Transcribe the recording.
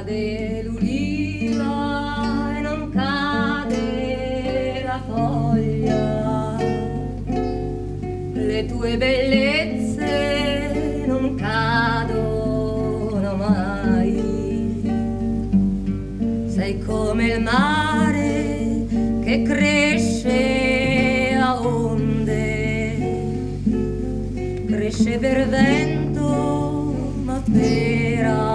cade l'uliva e non cade la foglia, le tue bellezze non cadono mai. Sei come il mare che cresce a onde, cresce per vento ma per